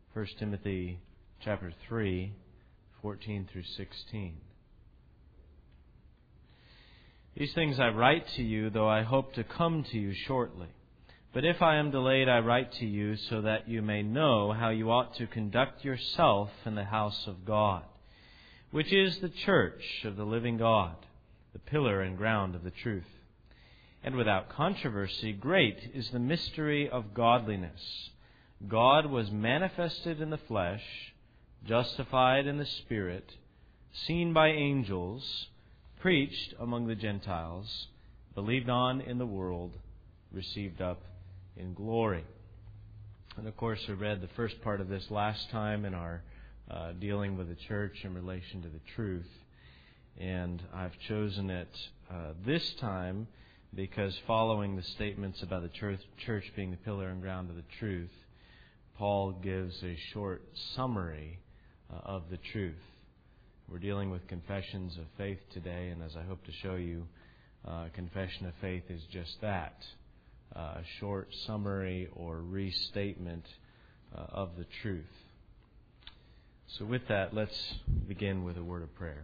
1 Timothy chapter 3, 14 through 16. These things I write to you, though I hope to come to you shortly. But if I am delayed, I write to you so that you may know how you ought to conduct yourself in the house of God, which is the church of the living God, the pillar and ground of the truth. And without controversy, great is the mystery of godliness. God was manifested in the flesh, justified in the Spirit, seen by angels, preached among the Gentiles, believed on in the world, received up in glory. And of course, we read the first part of this last time in our dealing with the church in relation to the truth. And I've chosen it this time because following the statements about the church being the pillar and ground of the truth, Paul gives a short summary of the truth. We're dealing with confessions of faith today, and as I hope to show you, confession of faith is just that, a short summary or restatement of the truth. So with that, let's begin with a word of prayer.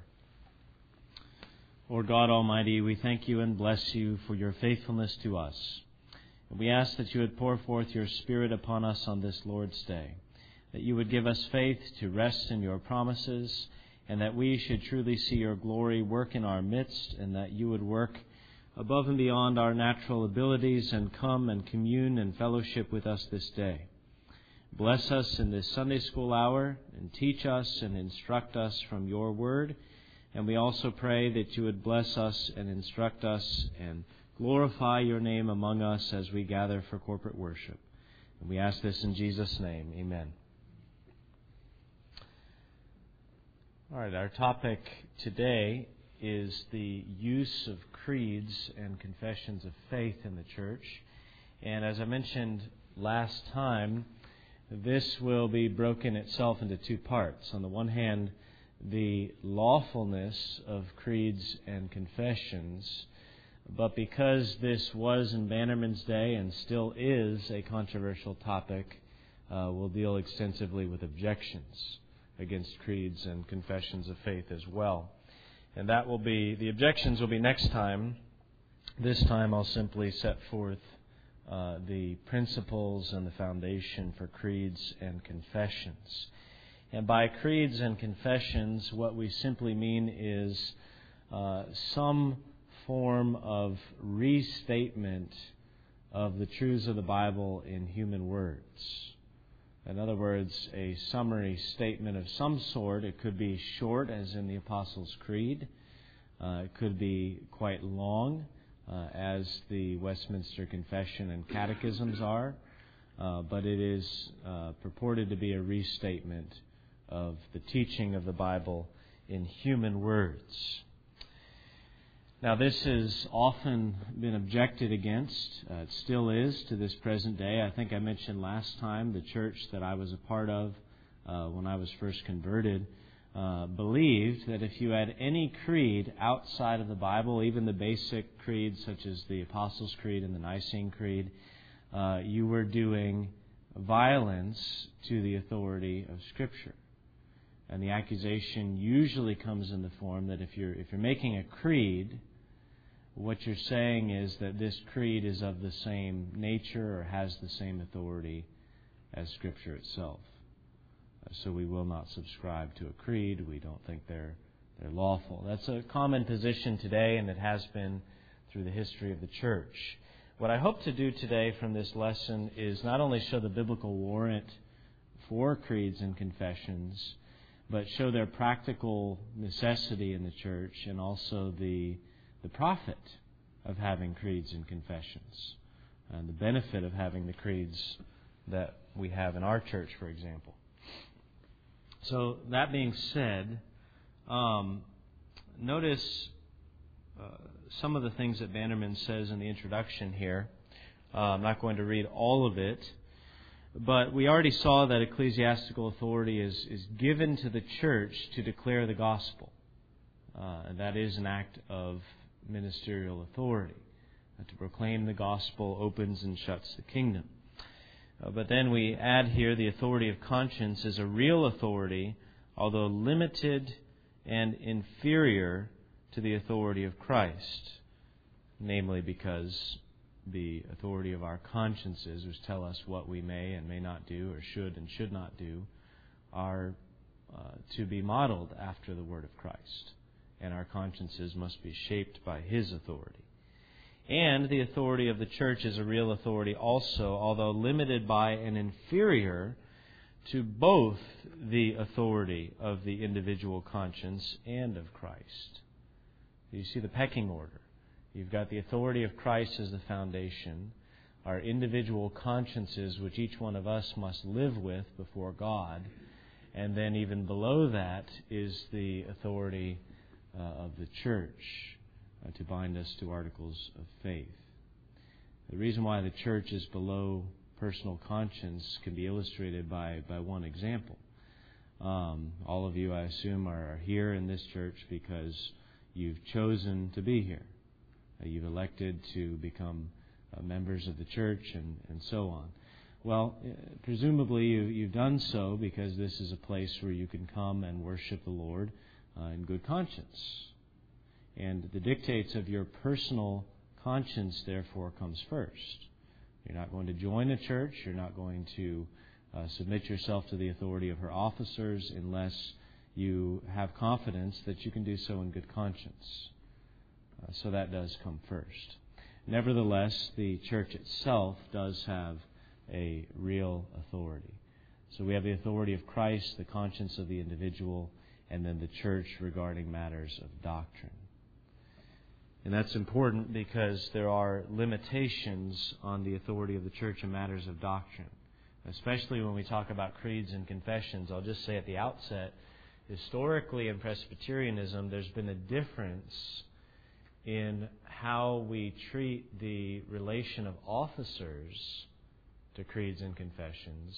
Lord God Almighty, we thank you and bless you for your faithfulness to us. And we ask that you would pour forth your Spirit upon us on this Lord's Day, that you would give us faith to rest in your promises, and that we should truly see your glory work in our midst, and that you would work above and beyond our natural abilities and come and commune and fellowship with us this day. Bless us in this Sunday school hour and teach us and instruct us from your word. And we also pray that you would bless us and instruct us and glorify your name among us as we gather for corporate worship. And we ask this in Jesus' name. Amen. All right, our topic today is the use of creeds and confessions of faith in the church. And as I mentioned last time, this will be broken itself into two parts. On the one hand, the lawfulness of creeds and confessions, but because this was in Bannerman's day and still is a controversial topic, we'll deal extensively with objections against creeds and confessions of faith as well. And that will be, the objections will be next time. This time I'll simply set forth the principles and the foundation for creeds and confessions. And by creeds and confessions, what we simply mean is some form of restatement of the truths of the Bible in human words. In other words, a summary statement of some sort. It could be short, as in the Apostles' Creed. It could be quite long, as the Westminster Confession and Catechisms are. But it is purported to be a restatement of the teaching of the Bible in human words. Now, this has often been objected against. It still is to this present day. I think I mentioned last time the church that I was a part of when I was first converted believed that if you had any creed outside of the Bible, even the basic creeds such as the Apostles' Creed and the Nicene Creed, you were doing violence to the authority of Scripture. And the accusation usually comes in the form that if you're making a creed, what you're saying is that this creed is of the same nature or has the same authority as Scripture itself. So we will not subscribe to a creed. We don't think they're lawful. That's a common position today, and it has been through the history of the church. What I hope to do today from this lesson is not only show the biblical warrant for creeds and confessions, but show their practical necessity in the church and also the profit of having creeds and confessions and the benefit of having the creeds that we have in our church, for example. So that being said, notice some of the things that Bannerman says in the introduction here. I'm not going to read all of it, but we already saw that ecclesiastical authority is given to the church to declare the gospel. And that is an act of ministerial authority. To proclaim the gospel opens and shuts the kingdom. But then we add here the authority of conscience is a real authority, although limited and inferior to the authority of Christ, namely because the authority of our consciences, which tell us what we may and may not do, or should and should not do, are to be modeled after the Word of Christ. And our consciences must be shaped by His authority. And the authority of the church is a real authority also, although limited by and inferior to both the authority of the individual conscience and of Christ. You see the pecking order. You've got the authority of Christ as the foundation, our individual consciences, which each one of us must live with before God, and then even below that is the authority of the church to bind us to articles of faith. The reason why the church is below personal conscience can be illustrated by one example. All of you, I assume, are here in this church because you've chosen to be here. You've elected to become members of the church and so on. Well, presumably you've done so because this is a place where you can come and worship the Lord in good conscience. And the dictates of your personal conscience, therefore, comes first. You're not going to join a church. You're not going to submit yourself to the authority of her officers unless you have confidence that you can do so in good conscience. So that does come first. Nevertheless, the church itself does have a real authority. So we have the authority of Christ, the conscience of the individual, and then the church regarding matters of doctrine. And that's important because there are limitations on the authority of the church in matters of doctrine, especially when we talk about creeds and confessions. I'll just say at the outset, historically in Presbyterianism, there's been a difference in how we treat the relation of officers to creeds and confessions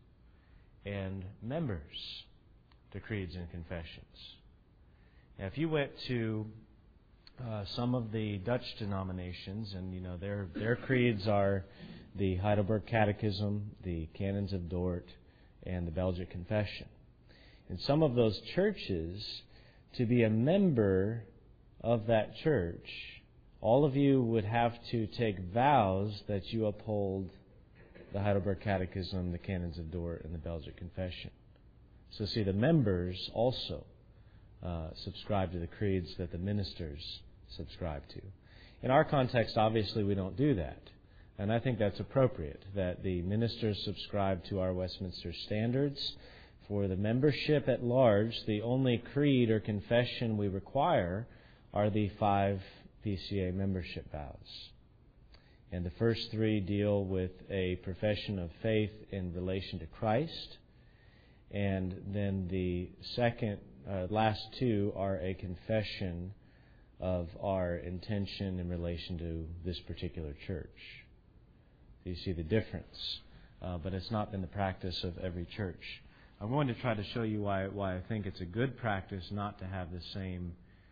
and members to creeds and confessions. Now, if you went to some of the Dutch denominations, and their creeds are the Heidelberg Catechism, the Canons of Dort, and the Belgic Confession. In some of those churches, to be a member of that church, all of you would have to take vows that you uphold the Heidelberg Catechism, the Canons of Dort, and the Belgic Confession. So see, the members also subscribe to the creeds that the ministers subscribe to. In our context, obviously, we don't do that. And I think that's appropriate, that the ministers subscribe to our Westminster standards. For the membership at large, the only creed or confession we require are the 5 PCA membership vows. And the first 3 deal with a profession of faith in relation to Christ. And then the last 2 are a confession of our intention in relation to this particular church. So you see the difference. But it's not been the practice of every church. I'm going to try to show you why I think it's a good practice not to have the same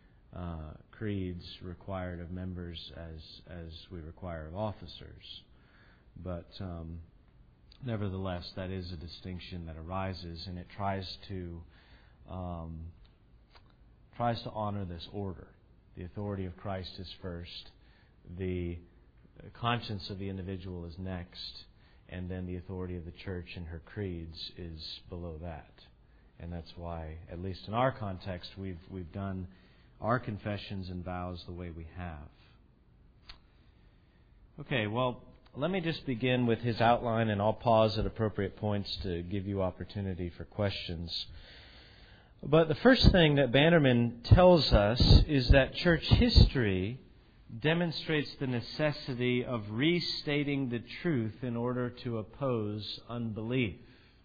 creeds required of members as we require of officers. But nevertheless, that is a distinction that arises, and it tries to honor this order. The authority of Christ is first, the conscience of the individual is next, and then the authority of the church and her creeds is below that. And that's why, at least in our context, we've done our confessions and vows the way we have. Okay, well, let me just begin with his outline, and I'll pause at appropriate points to give you opportunity for questions. But the first thing that Bannerman tells us is that church history demonstrates the necessity of restating the truth in order to oppose unbelief.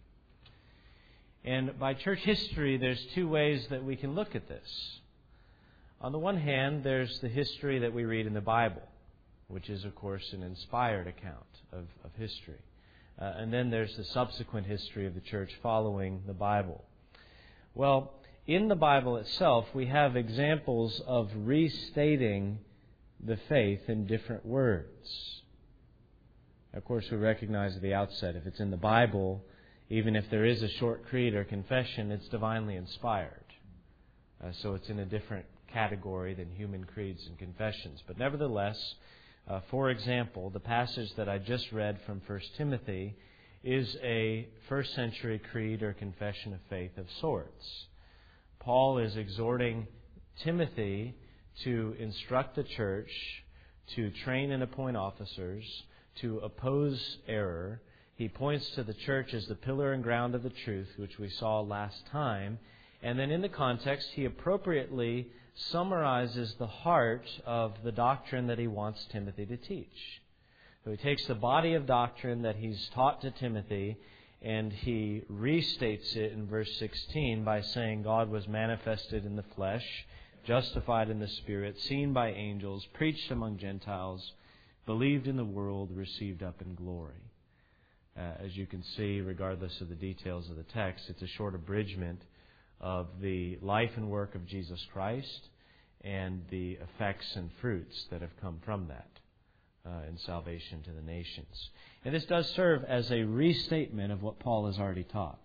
And by church history, there's 2 ways that we can look at this. On the one hand, there's the history that we read in the Bible, which is, of course, an inspired account of history. And then there's the subsequent history of the church following the Bible. Well, in the Bible itself, we have examples of restating the faith in different words. Of course, we recognize at the outset, if it's in the Bible, even if there is a short creed or confession, it's divinely inspired. So it's in a different category than human creeds and confessions. But nevertheless, for example, the passage that I just read from 1 Timothy is a first century creed or confession of faith of sorts. Paul is exhorting Timothy to instruct the church, to train and appoint officers, to oppose error. He points to the church as the pillar and ground of the truth, which we saw last time. And then in the context, he appropriately summarizes the heart of the doctrine that he wants Timothy to teach. So he takes the body of doctrine that he's taught to Timothy, and he restates it in verse 16 by saying God was manifested in the flesh, justified in the Spirit, seen by angels, preached among Gentiles, believed in the world, received up in glory. As you can see, regardless of the details of the text, it's a short abridgment of the life and work of Jesus Christ and the effects and fruits that have come from that in salvation to the nations. And this does serve as a restatement of what Paul has already taught.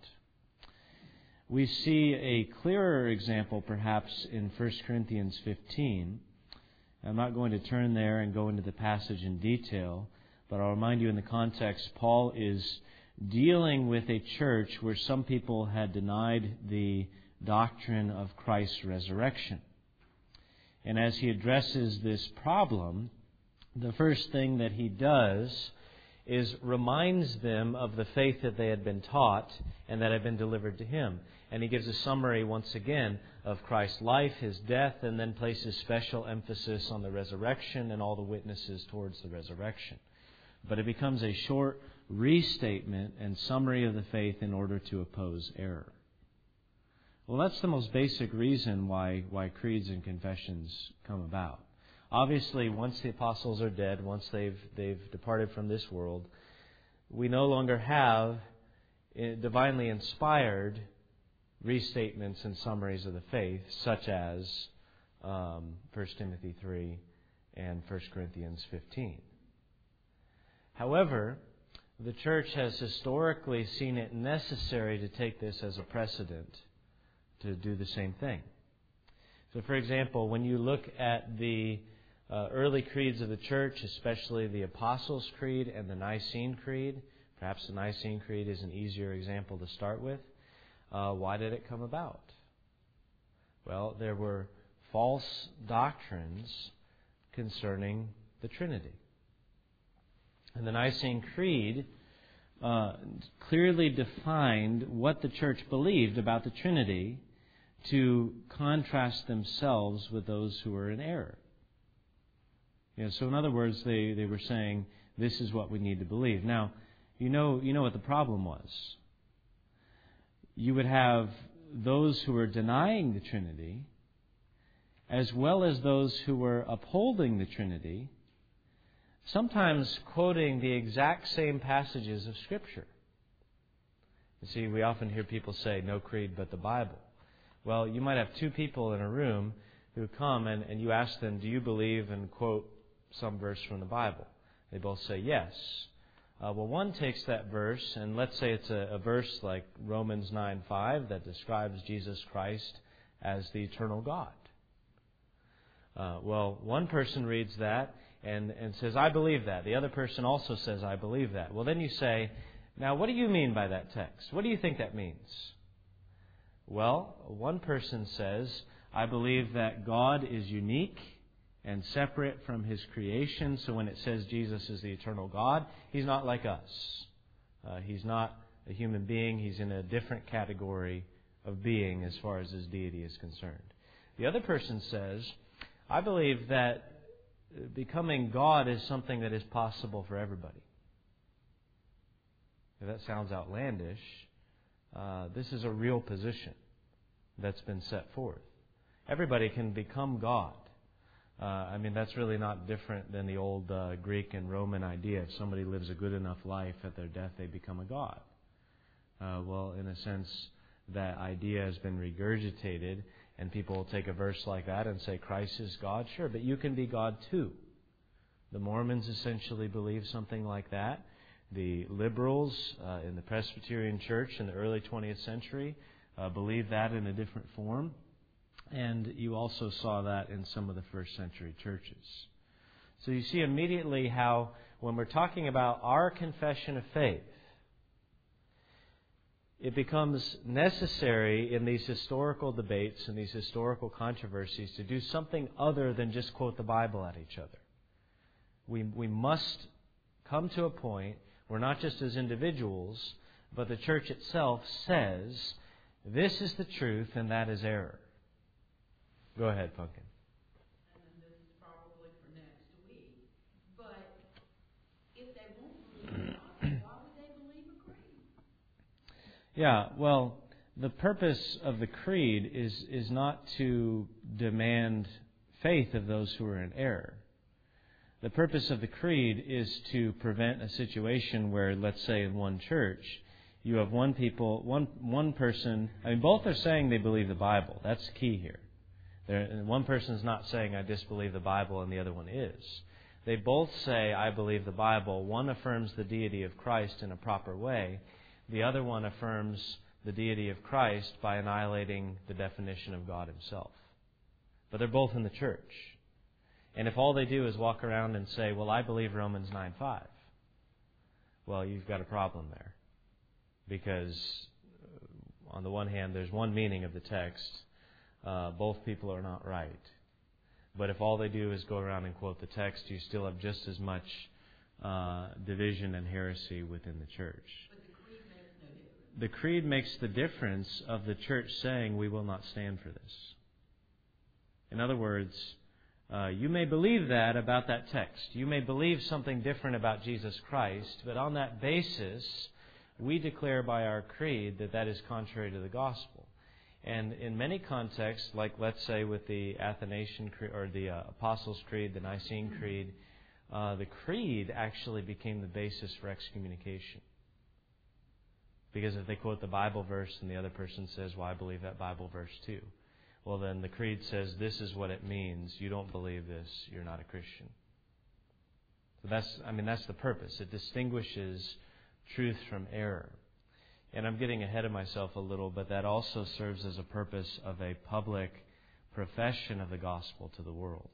We see a clearer example perhaps in 1 Corinthians 15. I'm not going to turn there and go into the passage in detail, but I'll remind you in the context, Paul is dealing with a church where some people had denied the doctrine of Christ's resurrection. And as he addresses this problem, the first thing that he does is reminds them of the faith that they had been taught and that had been delivered to him. And he gives a summary once again of Christ's life, His death, and then places special emphasis on the resurrection and all the witnesses towards the resurrection. But it becomes a short restatement and summary of the faith in order to oppose error. Well, that's the most basic reason why creeds and confessions come about. Obviously, once the apostles are dead, once they've departed from this world, we no longer have divinely inspired restatements and summaries of the faith, such as 1 Timothy 3 and 1 Corinthians 15. However, the church has historically seen it necessary to take this as a precedent to do the same thing. So, for example, when you look at the early creeds of the church, especially the Apostles' Creed and the Nicene Creed, perhaps the Nicene Creed is an easier example to start with. Why did it come about? Well, there were false doctrines concerning the Trinity. And the Nicene Creed clearly defined what the church believed about the Trinity to contrast themselves with those who were in error. So in other words, they were saying, this is what we need to believe. Now, you know what the problem was. You would have those who were denying the Trinity, as well as those who were upholding the Trinity, sometimes quoting the exact same passages of Scripture. You see, we often hear people say, no creed but the Bible. Well, you might have two people in a room who come and you ask them, do you believe, and quote some verse from the Bible? They both say yes. Well, one takes that verse, and let's say it's a verse like Romans 9:5 that describes Jesus Christ as the eternal God. Well, one person reads that and says, I believe that. The other person also says, I believe that. Well, then you say, now what do you mean by that text? What do you think that means? Well, one person says, I believe that God is unique and separate from His creation. So when it says Jesus is the eternal God, He's not like us. He's not a human being. He's in a different category of being as far as His deity is concerned. The other person says, I believe that becoming God is something that is possible for everybody. If that sounds outlandish, this is a real position that's been set forth. Everybody can become God. That's really not different than the old Greek and Roman idea. If somebody lives a good enough life, at their death they become a god. Well, in a sense, that idea has been regurgitated, and people will take a verse like that and say, Christ is God. Sure, but you can be God too. The Mormons essentially believe something like that. The liberals in the Presbyterian Church in the early 20th century believed that in a different form. And you also saw that in some of the first century churches. So you see immediately how when we're talking about our confession of faith, it becomes necessary in these historical debates and these historical controversies to do something other than just quote the Bible at each other. We must come to a point where not just as individuals, but the church itself says, this is the truth and that is error. Go ahead, Pumpkin. And then this is probably for next week. But if they won't believe God, why would they believe a creed? Yeah, well, the purpose of the creed is not to demand faith of those who are in error. The purpose of the creed is to prevent a situation where, let's say in one church, you have one person, both are saying they believe the Bible. That's key here. One person is not saying, I disbelieve the Bible, and the other one is. They both say, I believe the Bible. One affirms the deity of Christ in a proper way. The other one affirms the deity of Christ by annihilating the definition of God Himself. But they're both in the church. And if all they do is walk around and say, well, I believe Romans 9:5, well, you've got a problem there. Because on the one hand, there's one meaning of the text. Both people are not right. But if all they do is go around and quote the text, you still have just as much division and heresy within the church. But the creed makes no difference. The creed makes the difference of the church saying, we will not stand for this. In other words, you may believe that about that text. You may believe something different about Jesus Christ, but on that basis, we declare by our creed that that is contrary to the gospel. And in many contexts, like let's say with the Athanasian Creed or the Apostles' Creed, the Nicene Creed, the creed actually became the basis for excommunication. Because if they quote the Bible verse and the other person says, well, I believe that Bible verse too, well then the creed says this is what it means. You don't believe this, you're not a Christian. So that's the purpose. It distinguishes truth from error. And I'm getting ahead of myself a little, but that also serves as a purpose of a public profession of the gospel to the world.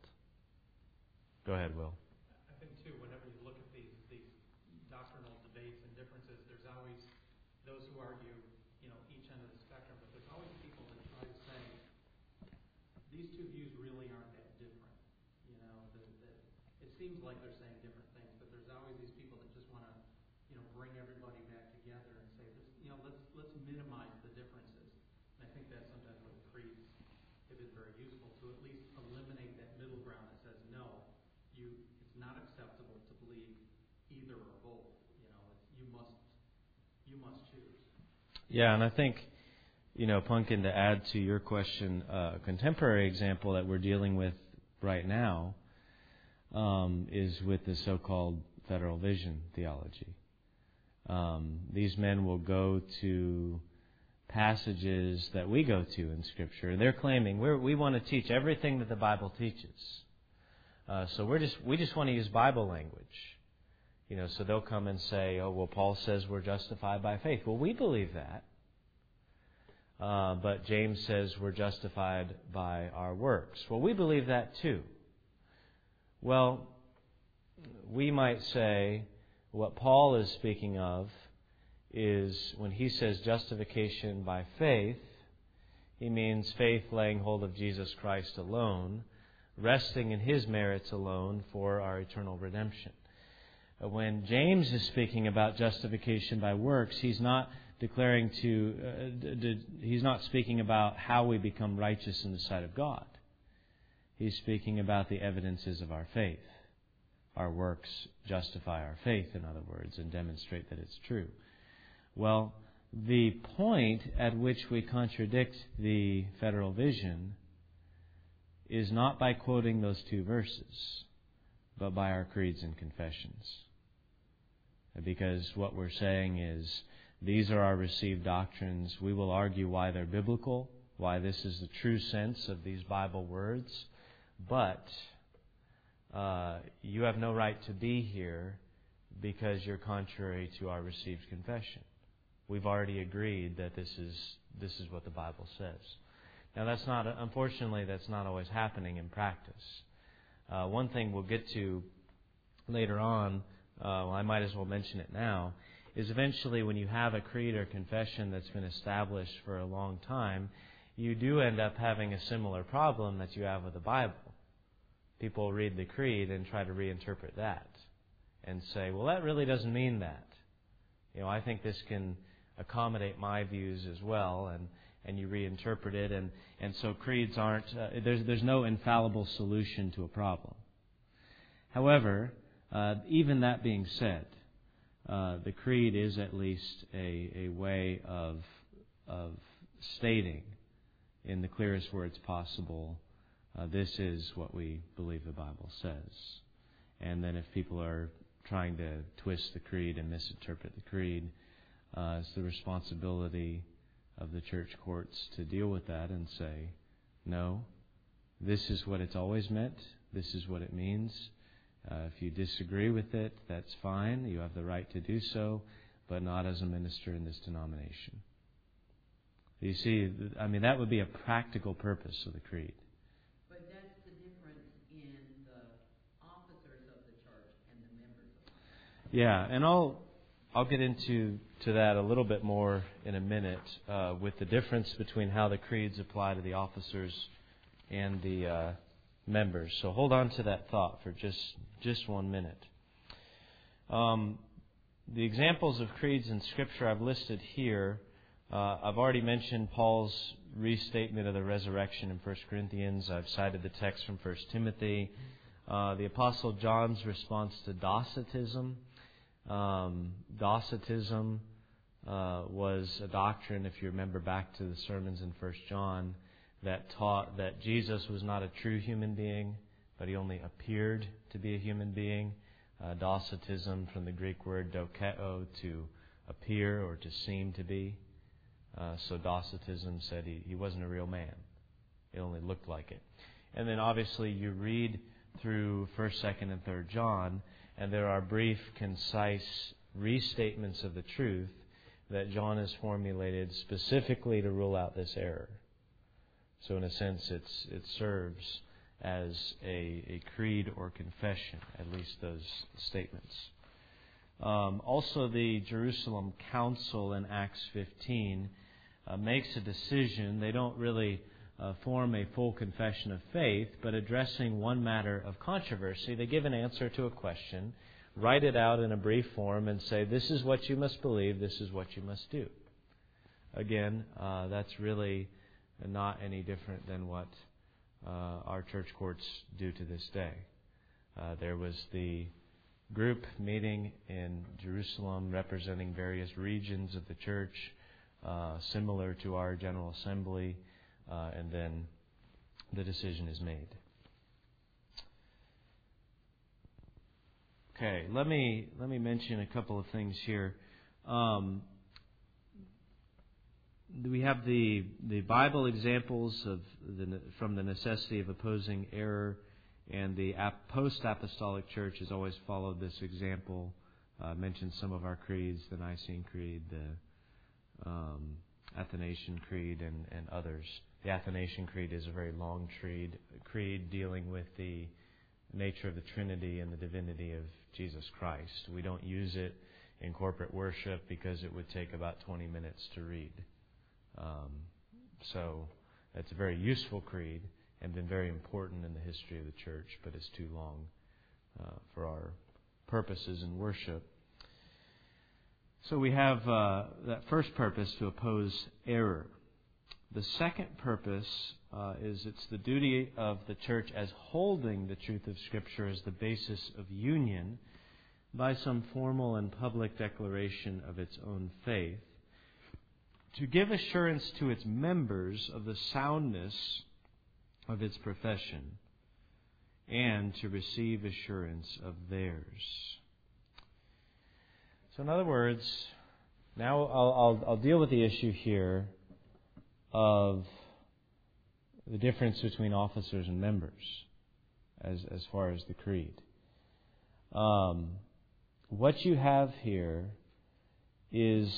Go ahead, Will. I think, too, whenever you look at these doctrinal debates and differences, there's always those who argue, each end of the spectrum, but there's always people that try to say, these two views really aren't that different. It seems like they're saying different things, but there's always these people that just want to, bring everybody back together and say, let's minimize the differences. And I think that's sometimes what the creeds have been very useful to at least eliminate that middle ground that says, no, it's not acceptable to believe either or both. You must choose. Yeah, and I think, Pumpkin, to add to your question, a contemporary example that we're dealing with right now is with the so-called federal vision theology. These men will go to passages that we go to in Scripture, and they're claiming we want to teach everything that the Bible teaches. So we just want to use Bible language. So they'll come and say, oh, well, Paul says we're justified by faith. Well, we believe that. But James says we're justified by our works. Well, we believe that too. Well, we might say what Paul is speaking of is when he says justification by faith, he means faith laying hold of Jesus Christ alone, resting in His merits alone for our eternal redemption. When James is speaking about justification by works, he's not he's not speaking about how we become righteous in the sight of God. He's speaking about the evidences of our faith. Our works justify our faith, in other words, and demonstrate that it's true. Well, the point at which we contradict the federal vision is not by quoting those two verses, but by our creeds and confessions. Because what we're saying is, these are our received doctrines. We will argue why they're biblical, why this is the true sense of these Bible words, but you have no right to be here because you're contrary to our received confession. We've already agreed that this is what the Bible says. Now, unfortunately, that's not always happening in practice. One thing we'll get to later on, I might as well mention it now, is eventually when you have a creed or confession that's been established for a long time, you do end up having a similar problem that you have with the Bible. People read the creed and try to reinterpret that and say, well, that really doesn't mean that. I think this can accommodate my views as well, and you reinterpret it, and so creeds aren't, there's no infallible solution to a problem. However, even that being said, the creed is at least a way of stating in the clearest words possible, this is what we believe the Bible says. And then if people are trying to twist the creed and misinterpret the creed, it's the responsibility of the church courts to deal with that and say, no, this is what it's always meant, this is what it means. If you disagree with it, that's fine. You have the right to do so, but not as a minister in this denomination. You see, that would be a practical purpose of the creed. But that's the difference in the officers of the church and the members of the church. Yeah, and I'll get into that a little bit more in a minute with the difference between how the creeds apply to the officers and the members. So hold on to that thought for just 1 minute. The examples of creeds in Scripture I've listed here. I've already mentioned Paul's restatement of the resurrection in 1 Corinthians. I've cited the text from 1 Timothy. The Apostle John's response to Docetism. Docetism was a doctrine, if you remember back to the sermons in 1 John, that taught that Jesus was not a true human being, but he only appeared to be a human being. Docetism from the Greek word dokeo, to appear or to seem to be. So Docetism said he wasn't a real man. It only looked like it. And then obviously you read through 1st, 2nd, and 3rd John, and there are brief, concise restatements of the truth that John has formulated specifically to rule out this error. So in a sense, it serves as a creed or confession, at least those statements. Also, the Jerusalem Council in Acts 15 makes a decision. They don't really form a full confession of faith, but addressing one matter of controversy, they give an answer to a question, write it out in a brief form, and say, this is what you must believe, this is what you must do. Again, that's really not any different than what our church courts do to this day. There was the group meeting in Jerusalem representing various regions of the church, similar to our General Assembly, and then the decision is made. Okay, let me mention a couple of things here. We have the Bible examples from the necessity of opposing error, and the post-apostolic church has always followed this example. Mentioned some of our creeds, the Nicene Creed, the Athanasian Creed, and others. The Athanasian Creed is a very long creed dealing with the nature of the Trinity and the divinity of Jesus Christ. We don't use it in corporate worship because it would take about 20 minutes to read. So it's a very useful creed and been very important in the history of the church, but it's too long for our purposes in worship. So we have that first purpose, to oppose error. The second purpose is it's the duty of the church, as holding the truth of Scripture as the basis of union, by some formal and public declaration of its own faith, to give assurance to its members of the soundness of its profession, and to receive assurance of theirs. So in other words, now I'll deal with the issue here of the difference between officers and members as far as the creed. what you have here is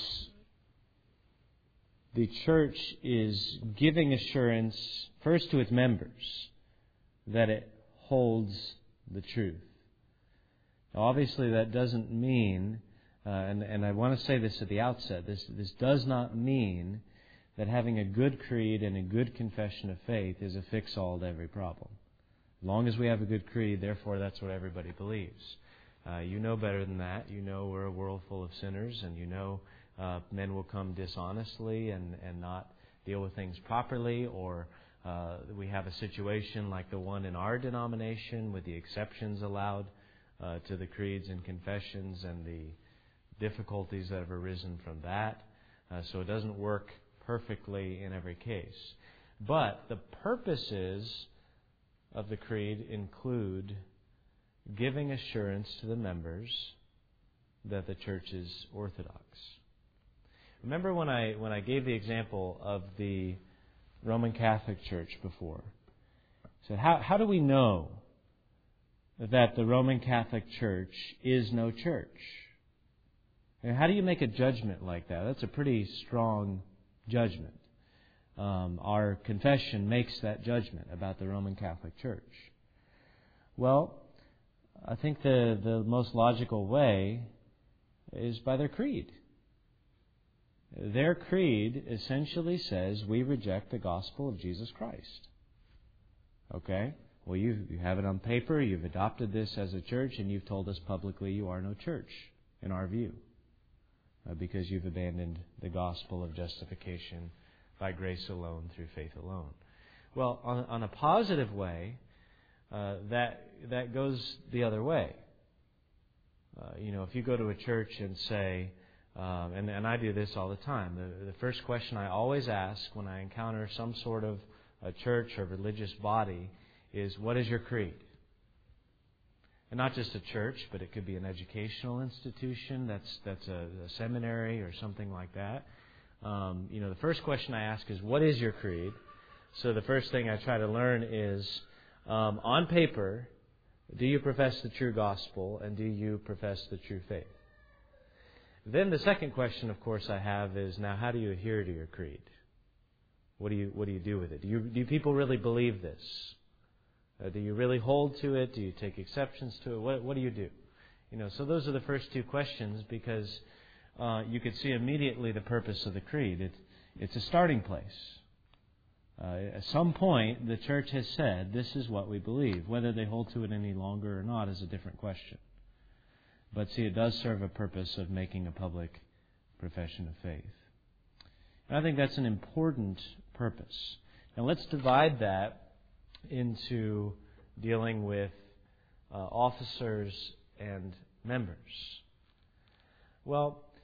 the church is giving assurance first to its members that it holds the truth. Now, obviously, that doesn't mean, and I want to say this at the outset, this does not mean that having a good creed and a good confession of faith is a fix-all to every problem. As long as we have a good creed, therefore, that's what everybody believes. You know better than that. You know we're a world full of sinners, and you know men will come dishonestly and not deal with things properly, or we have a situation like the one in our denomination with the exceptions allowed to the creeds and confessions and the difficulties that have arisen from that. So it doesn't work perfectly in every case. But the purposes of the creed include giving assurance to the members that the church is orthodox. Remember when I gave the example of the Roman Catholic Church before? So how do we know that the Roman Catholic Church is no church? And how do you make a judgment like that? That's a pretty strong judgment. Our confession makes that judgment about the Roman Catholic Church. Well, I think the most logical way is by their creed. Their creed essentially says we reject the gospel of Jesus Christ. Okay? Well, you have it on paper, you've adopted this as a church, and you've told us publicly you are no church, in our view, because you've abandoned the gospel of justification by grace alone, through faith alone. Well, on a positive way, that goes the other way. If you go to a church and say, and I do this all the time, the first question I always ask when I encounter some sort of a church or religious body is, what is your creed? And not just a church, but it could be an educational institution that's a seminary or something like that. The first question I ask is, what is your creed? So the first thing I try to learn is, on paper, do you profess the true gospel and do you profess the true faith? Then the second question, of course, I have is, now how do you adhere to your creed? What do you do with it? Do people really believe this? Do you really hold to it? Do you take exceptions to it? What do you do? So those are the first two questions, because you could see immediately the purpose of the creed. It's a starting place. At some point, the church has said, this is what we believe. Whether they hold to it any longer or not is a different question. But see, it does serve a purpose of making a public profession of faith. And I think that's an important purpose. Now let's divide that into dealing with officers and members. Well,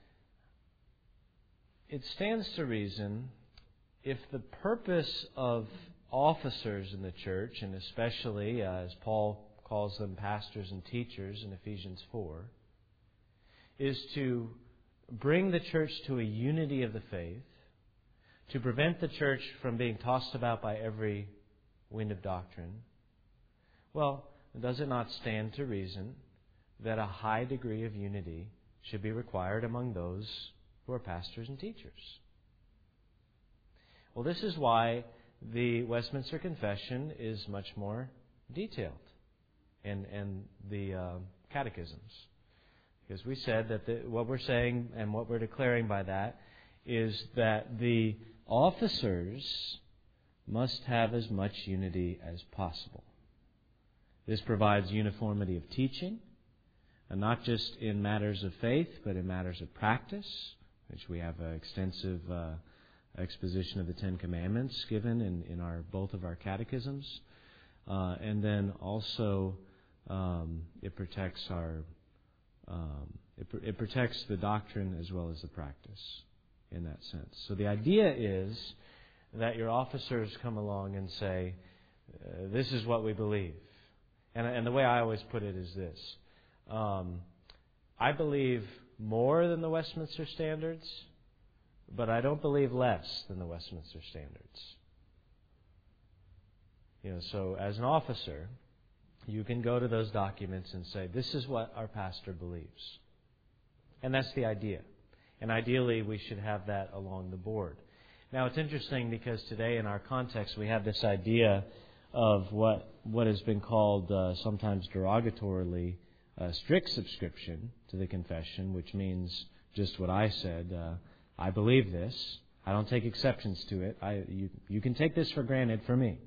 it stands to reason, if the purpose of officers in the church, and especially as Paul calls them pastors and teachers in Ephesians 4, is to bring the church to a unity of the faith, to prevent the church from being tossed about by every wind of doctrine, well, does it not stand to reason that a high degree of unity should be required among those who are pastors and teachers? Well, this is why the Westminster Confession is much more detailed, and the catechisms. Because we said that what we're saying and what we're declaring by that is that the officers must have as much unity as possible. This provides uniformity of teaching, and not just in matters of faith, but in matters of practice, which we have an extensive exposition of the Ten Commandments given in both of our catechisms. And then also it protects it protects the doctrine as well as the practice in that sense. So the idea is that your officers come along and say, this is what we believe. And the way I always put it is this. I believe more than the Westminster Standards, but I don't believe less than the Westminster Standards. So as an officer, you can go to those documents and say, this is what our pastor believes. And that's the idea. And ideally, we should have that along the board. Now, it's interesting because today in our context, we have this idea of what has been called sometimes derogatorily strict subscription to the confession, which means just what I said. I believe this. I don't take exceptions to it. You can take this for granted for me.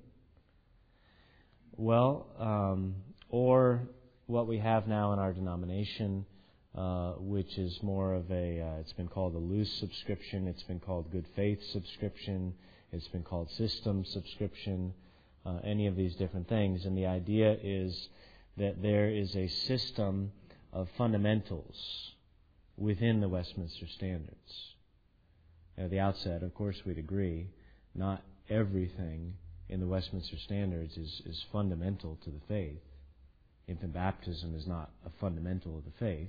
Well, or what we have now in our denomination, which is more of it's been called a loose subscription, it's been called good faith subscription, it's been called system subscription, any of these different things. And the idea is that there is a system of fundamentals within the Westminster Standards. At the outset, of course, we'd agree, not everything in the Westminster Standards is fundamental to the faith. Infant baptism is not a fundamental of the faith.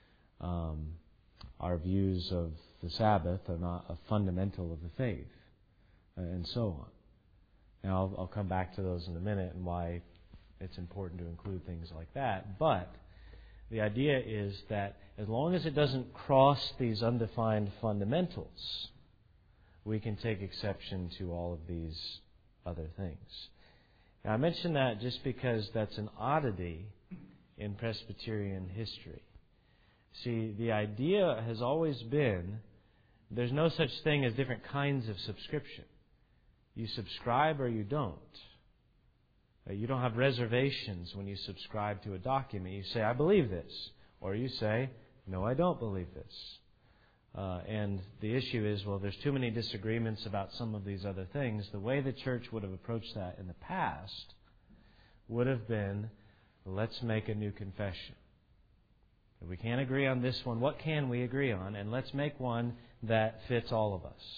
Our views of the Sabbath are not a fundamental of the faith, and so on. Now, I'll come back to those in a minute and why it's important to include things like that. But the idea is that as long as it doesn't cross these undefined fundamentals, we can take exception to all of these other things. Now, I mention that just because that's an oddity in Presbyterian history. See, the idea has always been there's no such thing as different kinds of subscription. You subscribe or you don't. You don't have reservations when you subscribe to a document. You say, I believe this. Or you say, no, I don't believe this. And the issue is, well, there's too many disagreements about some of these other things. The way the church would have approached that in the past would have been, let's make a new confession. If we can't agree on this one, what can we agree on? And let's make one that fits all of us.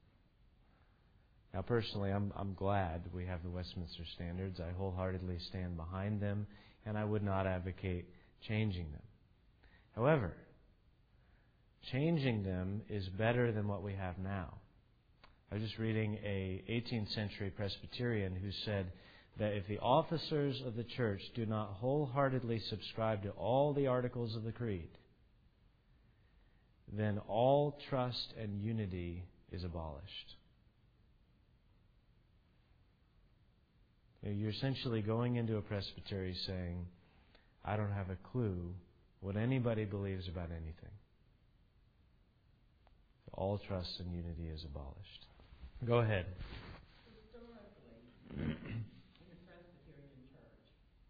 Now, personally, I'm glad we have the Westminster Standards. I wholeheartedly stand behind them, and I would not advocate changing them. However, changing them is better than what we have now. I was just reading a 18th century Presbyterian who said that if the officers of the church do not wholeheartedly subscribe to all the articles of the creed, then all trust and unity is abolished. You're essentially going into a presbytery saying, I don't have a clue what anybody believes about anything. All trust and unity is abolished. Go ahead. Historically, in the Presbyterian Church,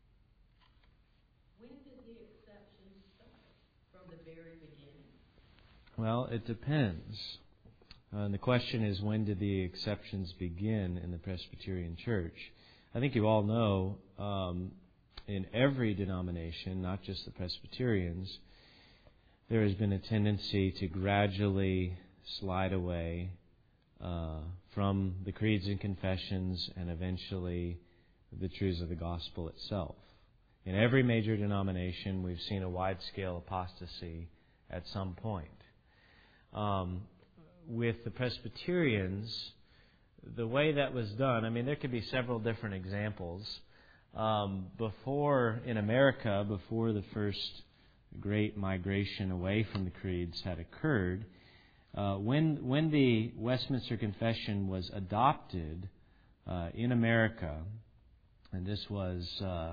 when did the exceptions start? From the very beginning? Well, it depends. And the question is, when did the exceptions begin in the Presbyterian Church? I think you all know in every denomination, not just the Presbyterians, there has been a tendency to gradually slide away from the creeds and confessions and eventually the truths of the gospel itself. In every major denomination, we've seen a wide-scale apostasy at some point. With the Presbyterians, the way that was done, I mean, there could be several different examples. In America, before the first great migration away from the creeds had occurred, when the Westminster Confession was adopted in America, and this was,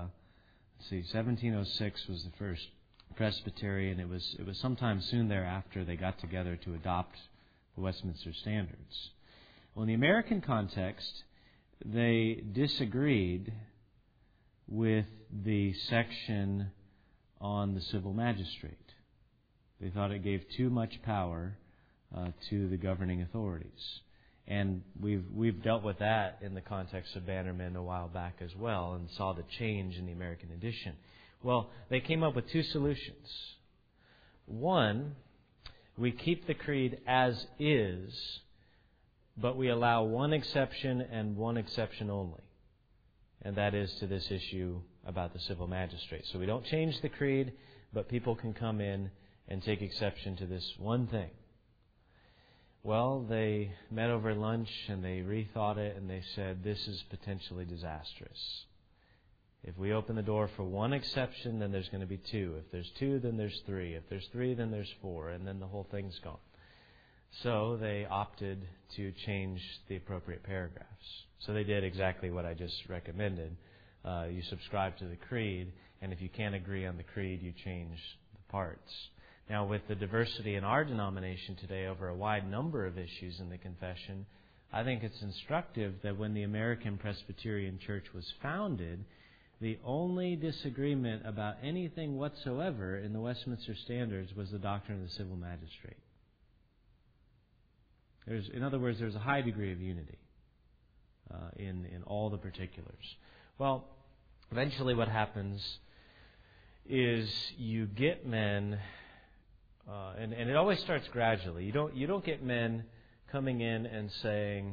1706 was the first Presbyterian. It was sometime soon thereafter they got together to adopt the Westminster Standards. Well, in the American context, they disagreed with the section on the civil magistrate. They thought it gave too much power to the governing authorities. And we've dealt with that in the context of Bannerman a while back as well and saw the change in the American edition. Well, they came up with two solutions. One, we keep the creed as is, but we allow one exception and one exception only. And that is to this issue about the civil magistrate. So we don't change the creed, but people can come in and take exception to this one thing. Well, they met over lunch and they rethought it and they said, this is potentially disastrous. If we open the door for one exception, then there's going to be two. If there's two, then there's three. If there's three, then there's four. And then the whole thing's gone. So they opted to change the appropriate paragraphs. So they did exactly what I just recommended. You subscribe to the creed, and if you can't agree on the creed, you change the parts. Now, with the diversity in our denomination today over a wide number of issues in the confession, I think it's instructive that when the American Presbyterian Church was founded, the only disagreement about anything whatsoever in the Westminster Standards was the doctrine of the civil magistrate. In other words, there's a high degree of unity in all the particulars. Well, eventually what happens is you get men, and it always starts gradually. You don't get men coming in and saying,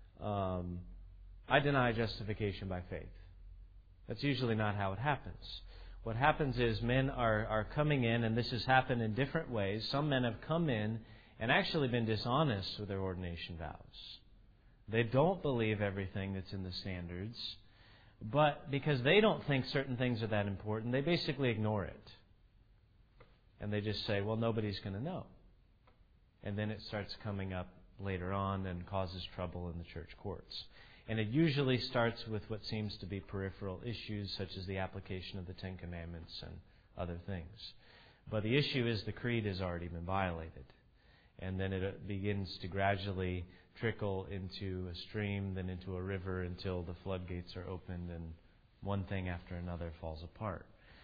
I deny justification by faith. That's usually not how it happens. What happens is men are coming in, and this has happened in different ways. Some men have come in and actually been dishonest with their ordination vows. They don't believe everything that's in the standards, but because they don't think certain things are that important, they basically ignore it. And they just say, well, nobody's going to know. And then it starts coming up later on and causes trouble in the church courts. And it usually starts with what seems to be peripheral issues, such as the application of the Ten Commandments and other things. But the issue is the creed has already been violated. And then it begins to gradually trickle into a stream, then into a river, until the floodgates are opened and one thing after another falls apart.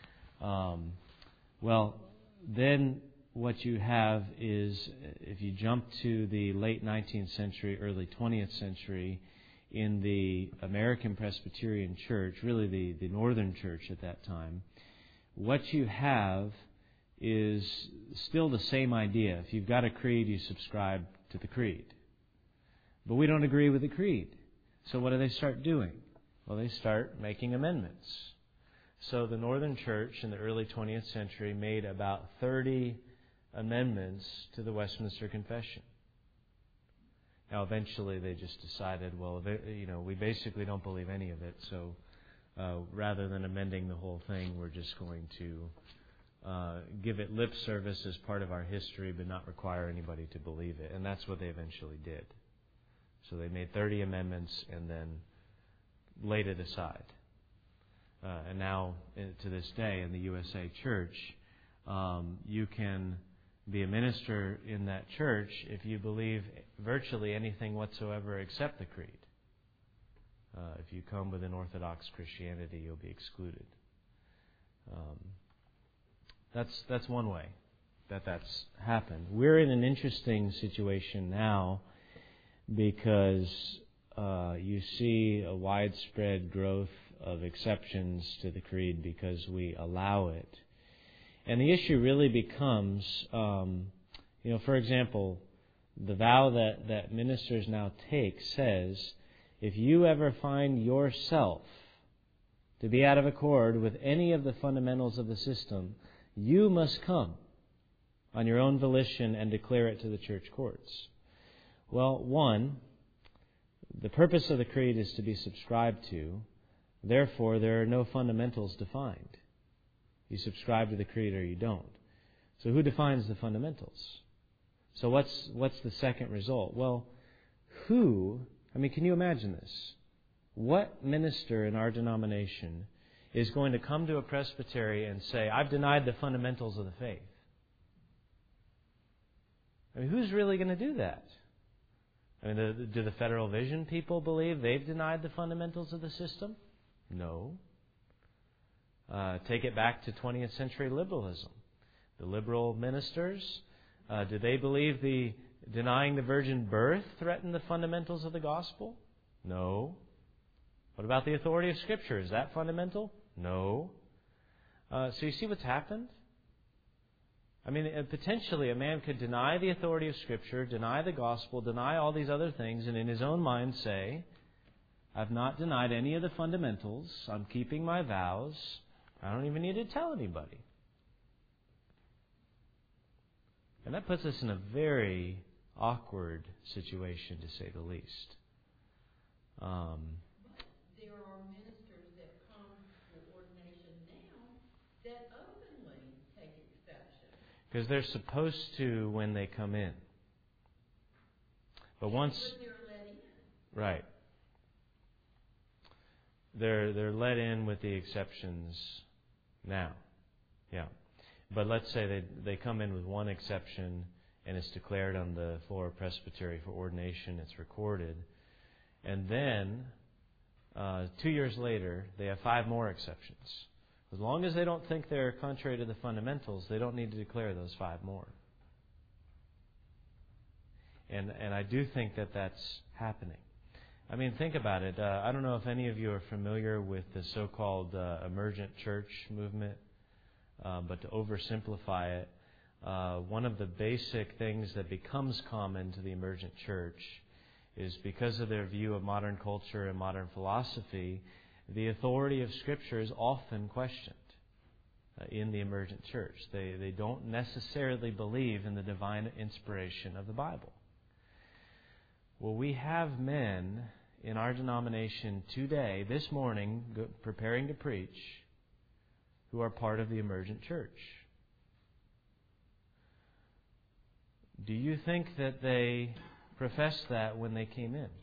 Then what you have is, if you jump to the late 19th century, early 20th century, in the American Presbyterian Church, really the Northern Church at that time, what you have is still the same idea. If you've got a creed, you subscribe to the creed. But we don't agree with the creed. So what do they start doing? Well, they start making amendments. So the Northern Church in the early 20th century made about 30 amendments to the Westminster Confession. Now, eventually they just decided, well, we basically don't believe any of it, so rather than amending the whole thing, we're just going to give it lip service as part of our history, but not require anybody to believe it. And that's what they eventually did. So they made 30 amendments and then laid it aside. And now, to this day, in the USA Church, you can be a minister in that church if you believe virtually anything whatsoever except the creed. If you come with an Orthodox Christianity, you'll be excluded. That's one way that's happened. We're in an interesting situation now because you see a widespread growth of exceptions to the creed because we allow it. And the issue really becomes, for example, the vow that ministers now take says, if you ever find yourself to be out of accord with any of the fundamentals of the system, you must come on your own volition and declare it to the church courts. Well, one, the purpose of the creed is to be subscribed to. Therefore, there are no fundamentals defined. You subscribe to the creed or you don't. So who defines the fundamentals? So what's the second result? Well, can you imagine this? What minister in our denomination is going to come to a presbytery and say, I've denied the fundamentals of the faith? Who's really going to do that? Do the Federal Vision people believe they've denied the fundamentals of the system? No. Take it back to 20th century liberalism. The liberal ministers, do they believe denying the virgin birth threatened the fundamentals of the gospel? No. What about the authority of Scripture? Is that fundamental? No. So you see what's happened? Potentially a man could deny the authority of Scripture, deny the gospel, deny all these other things, and in his own mind say, I've not denied any of the fundamentals. I'm keeping my vows. I don't even need to tell anybody. And that puts us in a very awkward situation, to say the least. There are ministers that come for Because they're supposed to when they come in. But once... When they're let in. Right. They're let in with the exceptions now. Yeah. But let's say they come in with one exception and it's declared on the floor of presbytery for ordination, it's recorded. And then, 2 years later, they have 5 more exceptions. As long as they don't think they're contrary to the fundamentals, they don't need to declare those 5 more. And I do think that that's happening. I mean, think about it. I don't know if any of you are familiar with the so-called emergent church movement, but to oversimplify it, one of the basic things that becomes common to the emergent church is because of their view of modern culture and modern philosophy, the authority of Scripture is often questioned in the emergent church. They don't necessarily believe in the divine inspiration of the Bible. Well, we have men in our denomination today, this morning, preparing to preach, who are part of the emergent church. Do you think that they professed that when they came in?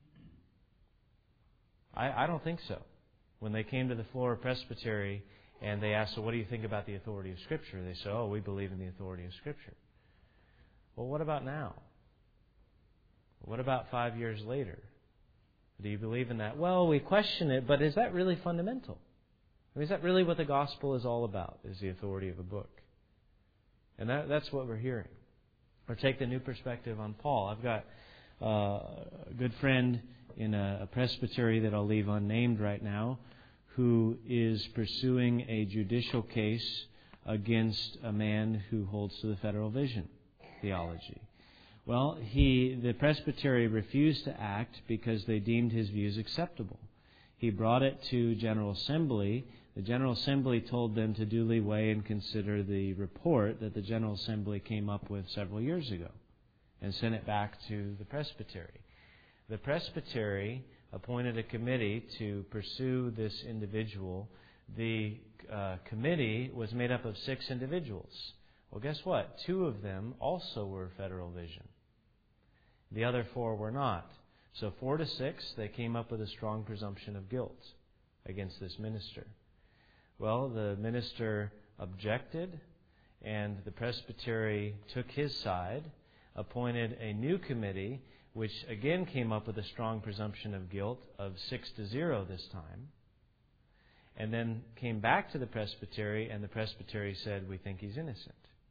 I don't think so. When they came to the floor of presbytery and they asked, so what do you think about the authority of Scripture? They said, we believe in the authority of Scripture. Well, what about now? What about 5 years later? Do you believe in that? Well, we question it, but is that really fundamental? I mean, is that really what the gospel is all about, is the authority of a book? And that's what we're hearing. Or take the new perspective on Paul. I've got a good friend in a presbytery that I'll leave unnamed right now who is pursuing a judicial case against a man who holds to the federal vision theology. Well, the presbytery refused to act because they deemed his views acceptable. He brought it to General Assembly. The General Assembly told them to duly weigh and consider the report that the General Assembly came up with several years ago and sent it back to the presbytery. The presbytery appointed a committee to pursue this individual. The committee was made up of 6 individuals. Well, guess what? 2 of them also were federal vision. The other 4 were not. So 4 to 6, they came up with a strong presumption of guilt against this minister. Well, the minister objected, and the presbytery took his side, appointed a new committee, which again came up with a strong presumption of guilt of 6-0 this time, and then came back to the presbytery, and the presbytery said, we think he's innocent.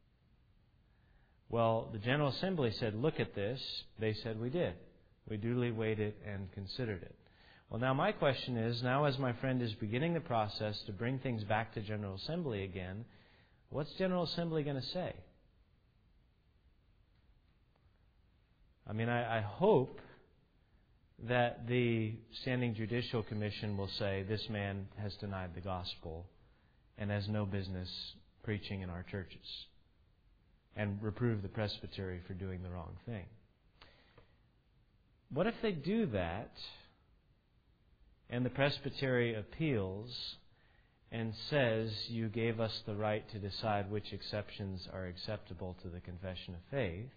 Well, the General Assembly said, look at this. They said, we did. We duly weighed it and considered it. Well, now my question is, now as my friend is beginning the process to bring things back to General Assembly again, what's General Assembly going to say? I mean, I hope that the Standing Judicial Commission will say this man has denied the gospel and has no business preaching in our churches, and reprove the presbytery for doing the wrong thing. What if they do that and the presbytery appeals and says you gave us the right to decide which exceptions are acceptable to the confession of faith?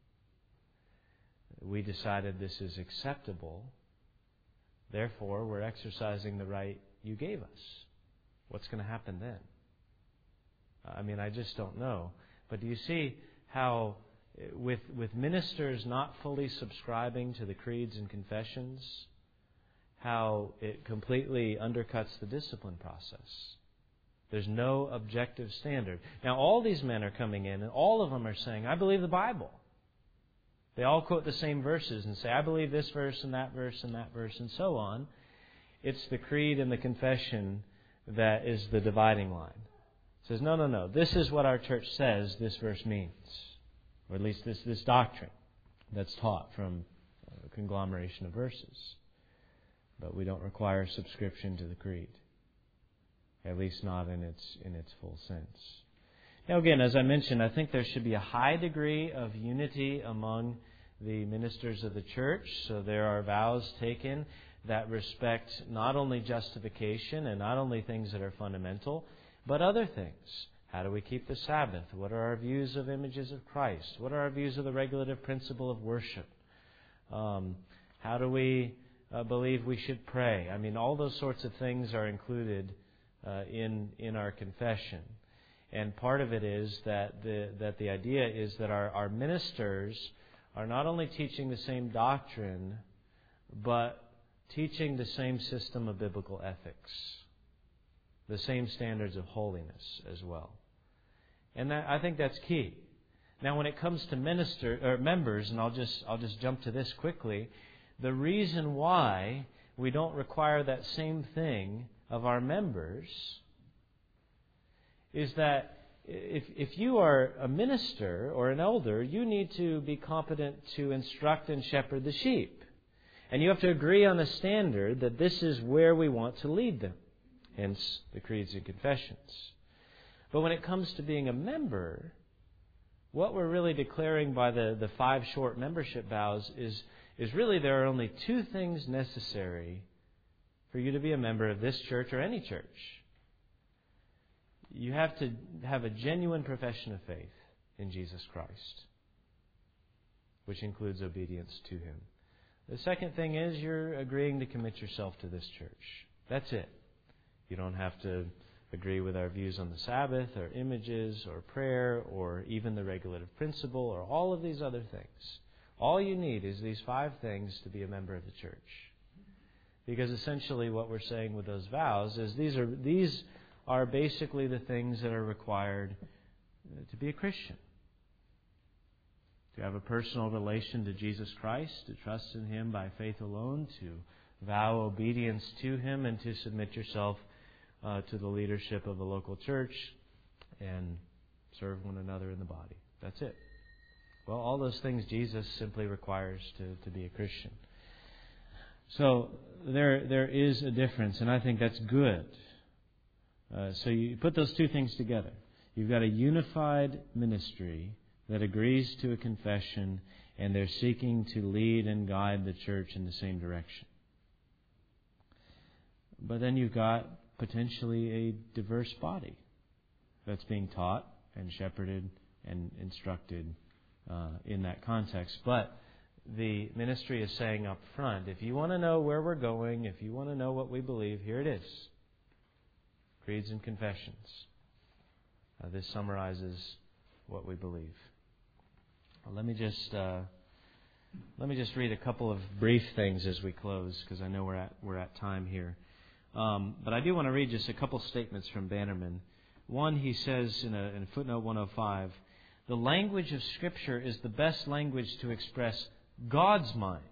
We decided this is acceptable. Therefore, we're exercising the right you gave us. What's going to happen then? I mean, I just don't know. But do you see how, with ministers not fully subscribing to the creeds and confessions, how it completely undercuts the discipline process? There's no objective standard. Now, all these men are coming in, and all of them are saying, I believe the Bible. They all quote the same verses and say, I believe this verse and that verse and that verse and so on. It's the creed and the confession that is the dividing line. It says, no. This is what our church says this verse means. Or at least this doctrine that's taught from a conglomeration of verses. But we don't require subscription to the creed. At least not in its full sense. Now again, as I mentioned, I think there should be a high degree of unity among the ministers of the church. So there are vows taken that respect not only justification and not only things that are fundamental, but other things. How do we keep the Sabbath? What are our views of images of Christ? What are our views of the regulative principle of worship? How do we believe we should pray? I mean, all those sorts of things are included in our confession. And part of it is that the idea is that our ministers are not only teaching the same doctrine, but teaching the same system of biblical ethics, the same standards of holiness as well. And I think that's key. Now, when it comes to members, and I'll just jump to this quickly, the reason why we don't require that same thing of our members is that if you are a minister or an elder, you need to be competent to instruct and shepherd the sheep. And you have to agree on a standard that this is where we want to lead them. Hence the creeds and confessions. But when it comes to being a member, what we're really declaring by the 5 short membership vows is really there are only 2 things necessary for you to be a member of this church or any church. You have to have a genuine profession of faith in Jesus Christ, which includes obedience to Him. The second thing is you're agreeing to commit yourself to this church. That's it. You don't have to agree with our views on the Sabbath or images or prayer or even the regulative principle or all of these other things. All you need is these 5 things to be a member of the church. Because essentially what we're saying with those vows is these are basically the things that are required to be a Christian. To have a personal relation to Jesus Christ, to trust in Him by faith alone, to vow obedience to Him, and to submit yourself to the leadership of a local church and serve one another in the body. That's it. Well, all those things Jesus simply requires to be a Christian. So there is a difference, and I think that's good. So you put those 2 things together. You've got a unified ministry that agrees to a confession, and they're seeking to lead and guide the church in the same direction. But then you've got potentially a diverse body that's being taught and shepherded and instructed in that context. But the ministry is saying up front, if you want to know where we're going, if you want to know what we believe, here it is. Creeds and confessions. This summarizes what we believe. Well, let me just read a couple of brief things as we close, because I know we're at time here. But I do want to read just a couple statements from Bannerman. One, he says in footnote 105, the language of Scripture is the best language to express God's mind.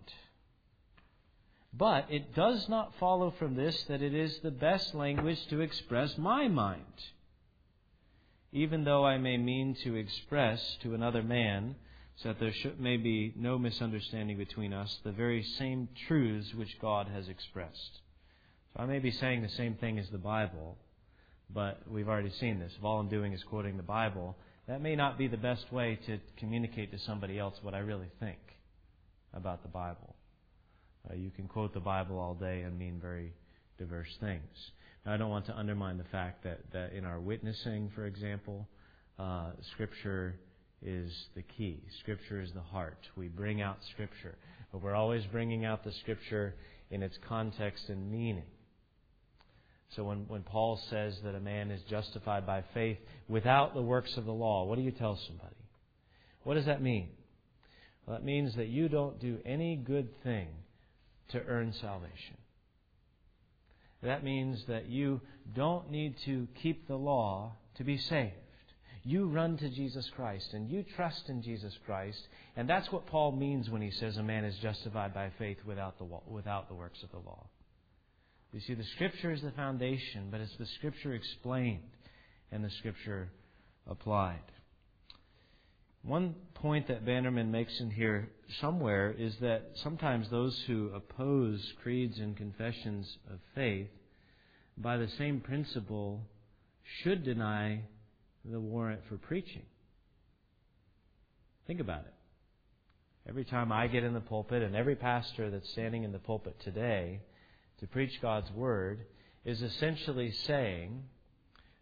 But it does not follow from this that it is the best language to express my mind. Even though I may mean to express to another man, so that there may be no misunderstanding between us, the very same truths which God has expressed. So I may be saying the same thing as the Bible, but we've already seen this. If all I'm doing is quoting the Bible, that may not be the best way to communicate to somebody else what I really think about the Bible. You can quote the Bible all day and mean very diverse things. Now, I don't want to undermine the fact that in our witnessing, for example, Scripture is the key. Scripture is the heart. We bring out Scripture, but we're always bringing out the Scripture in its context and meaning. So when Paul says that a man is justified by faith without the works of the law, what do you tell somebody? What does that mean? Well, that means that you don't do any good thing to earn salvation. That means that you don't need to keep the law to be saved. You run to Jesus Christ and you trust in Jesus Christ. And that's what Paul means when he says a man is justified by faith without the works of the law. You see, the Scripture is the foundation, but it's the Scripture explained and the Scripture applied. One point that Bannerman makes in here somewhere is that sometimes those who oppose creeds and confessions of faith, by the same principle, should deny the warrant for preaching. Think about it. Every time I get in the pulpit, and every pastor that's standing in the pulpit today to preach God's Word is essentially saying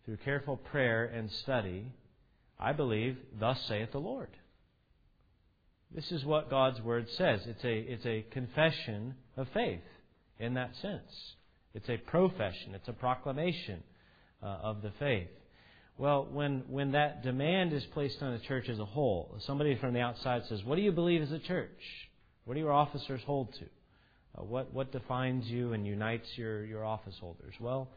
through careful prayer and study, I believe, thus saith the Lord. This is what God's Word says. It's a confession of faith in that sense. It's a profession. It's a proclamation of the faith. Well, when that demand is placed on the church as a whole, somebody from the outside says, what do you believe as a church? What do your officers hold to? What defines you and unites your office holders? Well,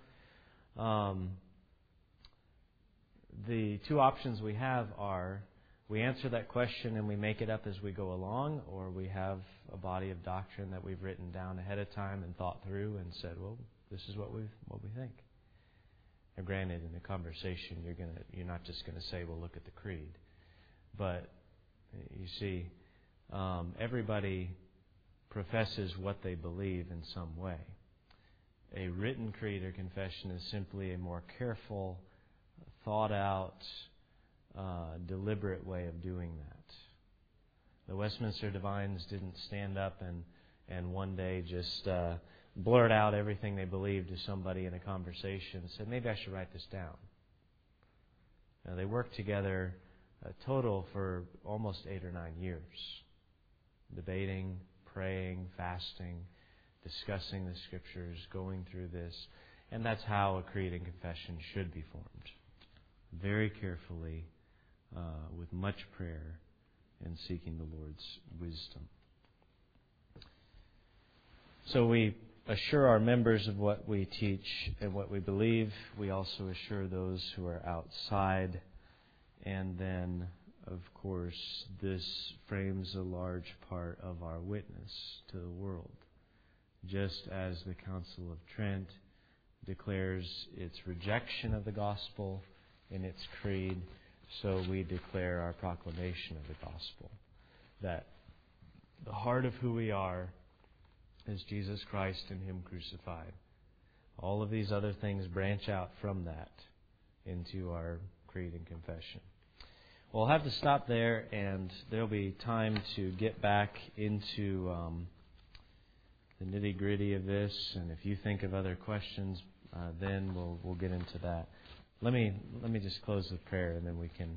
the two options we have are we answer that question and we make it up as we go along, or we have a body of doctrine that we've written down ahead of time and thought through and said, well, this is what we think. Now, granted, in a conversation, you're not just going to say, well, look at the creed. But you see, everybody professes what they believe in some way. A written creed or confession is simply a more careful, thought out, deliberate way of doing that. The Westminster Divines didn't stand up and one day just blurt out everything they believed to somebody in a conversation and said, maybe I should write this down. Now, they worked together a total for almost 8 or 9 years, debating, praying, fasting, discussing the Scriptures, going through this. And that's how a creed and confession should be formed. Very carefully, with much prayer and seeking the Lord's wisdom. So we assure our members of what we teach and what we believe. We also assure those who are outside. And then, of course, this frames a large part of our witness to the world. Just as the Council of Trent declares its rejection of the gospel in its creed, so we declare our proclamation of the gospel. That the heart of who we are is Jesus Christ and Him crucified. All of these other things branch out from that into our creed and confession. We'll have to stop there, and there'll be time to get back into the nitty-gritty of this. And if you think of other questions, then we'll get into that. Let me just close with prayer, and then we can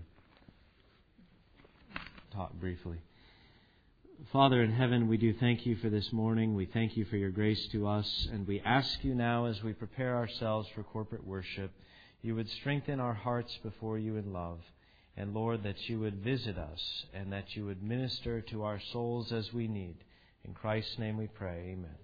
talk briefly. Father in heaven, we do thank You for this morning. We thank You for Your grace to us, and we ask You now, as we prepare ourselves for corporate worship, You would strengthen our hearts before You in love. And Lord, that You would visit us and that You would minister to our souls as we need. In Christ's name we pray. Amen.